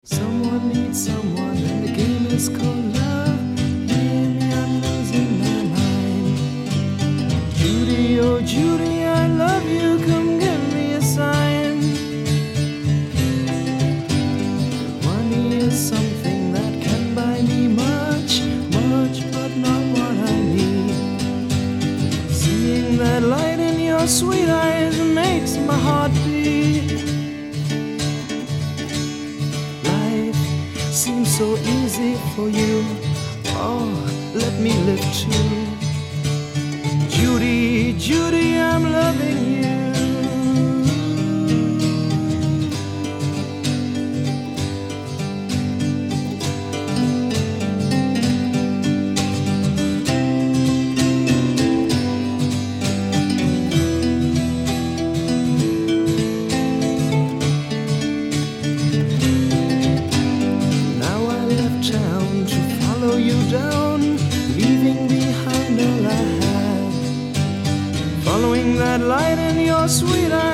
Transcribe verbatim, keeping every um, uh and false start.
Someone needs someone, and the game is called love. Hear me, I'm losing my mind. Judy, oh Judy, I love you, come give me a sign. Money is something that can buy me much, much, but not what I need. Seeing that light in your sweet eyes makes my heart beat. Seems so easy for you. Oh, let me live too. Judy, Judy, I'm loving you. Town to follow you down, leaving behind all I had. Following that light in your sweet eyes.